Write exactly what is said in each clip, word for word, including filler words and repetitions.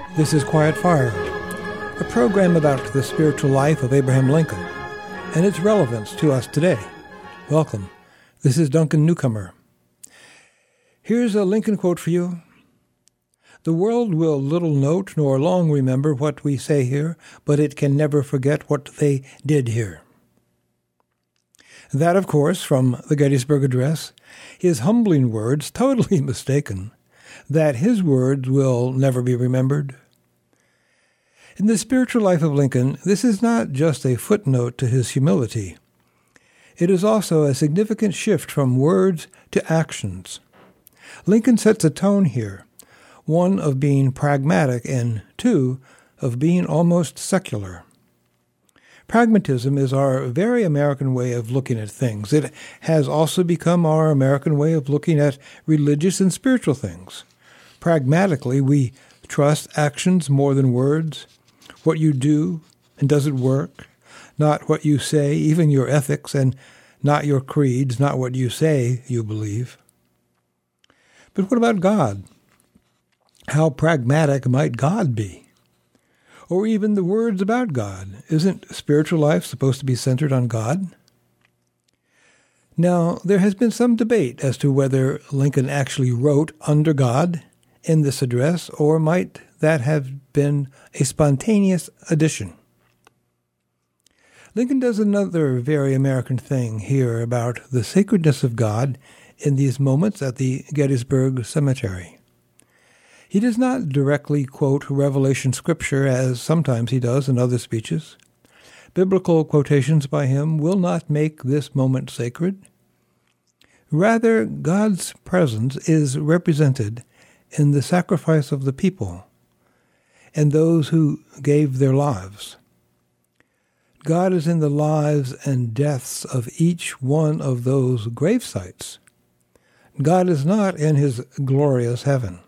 This is Quiet Fire, a program about the spiritual life of Abraham Lincoln and its relevance to us today. Welcome. This is Duncan Newcomer. Here's a Lincoln quote for you. The world will little note nor long remember what we say here, but it can never forget what they did here. That, of course, from the Gettysburg Address, his humbling words, totally mistaken, that his words will never be remembered. In the spiritual life of Lincoln, this is not just a footnote to his humility. It is also a significant shift from words to actions. Lincoln sets a tone here, one of being pragmatic and, two, of being almost secular. Pragmatism is our very American way of looking at things. It has also become our American way of looking at religious and spiritual things. Pragmatically, we trust actions more than words, what you do and does it work, not what you say, even your ethics, and not your creeds, not what you say you believe. But what about God? How pragmatic might God be? Or even the words about God. Isn't spiritual life supposed to be centered on God? Now, there has been some debate as to whether Lincoln actually wrote under God in this address, or might that have been a spontaneous addition. Lincoln does another very American thing here about the sacredness of God in these moments at the Gettysburg Cemetery. He does not directly quote Revelation scripture as sometimes he does in other speeches. Biblical quotations by him will not make this moment sacred. Rather, God's presence is represented in the sacrifice of the people and those who gave their lives. God is in the lives and deaths of each one of those grave sites. God is not in his glorious heaven.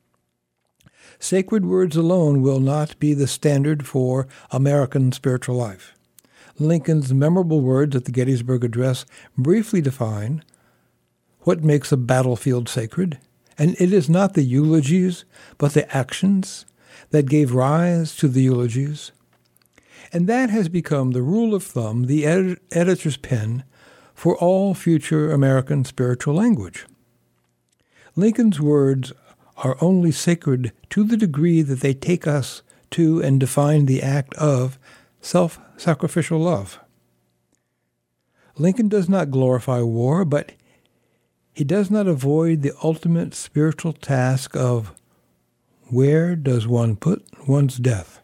Sacred words alone will not be the standard for American spiritual life. Lincoln's memorable words at the Gettysburg Address briefly define what makes a battlefield sacred, and it is not the eulogies, but the actions that gave rise to the eulogies. And that has become the rule of thumb, the edit- editor's pen, for all future American spiritual language. Lincoln's words are only sacred to the degree that they take us to and define the act of self-sacrificial love. Lincoln does not glorify war, but he does not avoid the ultimate spiritual task of where does one put one's death?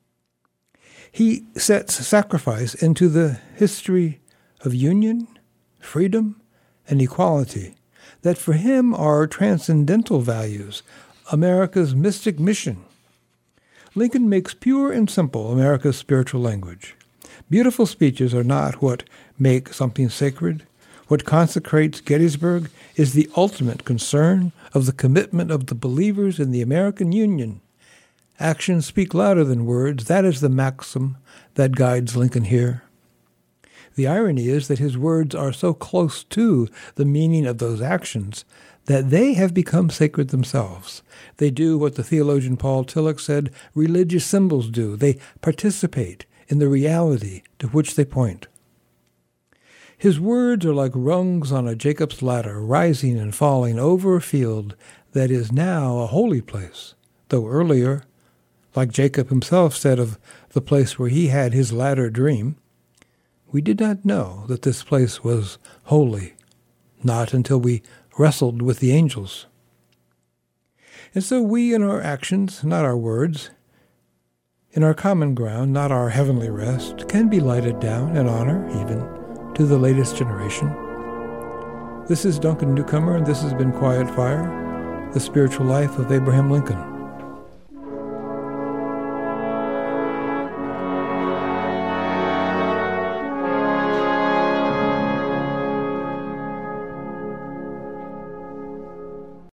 He sets sacrifice into the history of union, freedom, and equality that for him are transcendental values, America's mystic mission. Lincoln makes pure and simple America's spiritual language. Beautiful speeches are not what make something sacred. What consecrates Gettysburg is the ultimate concern of the commitment of the believers in the American Union. Actions speak louder than words. That is the maxim that guides Lincoln here. The irony is that his words are so close to the meaning of those actions that they have become sacred themselves. They do what the theologian Paul Tillich said religious symbols do. They participate in the reality to which they point. His words are like rungs on a Jacob's ladder, rising and falling over a field that is now a holy place, though earlier, like Jacob himself said of the place where he had his ladder dream, we did not know that this place was holy, not until we wrestled with the angels. And so we in our actions, not our words, in our common ground, not our heavenly rest, can be lighted down in honor, even, to the latest generation. This is Duncan Newcomer, and this has been Quiet Fire, the spiritual life of Abraham Lincoln.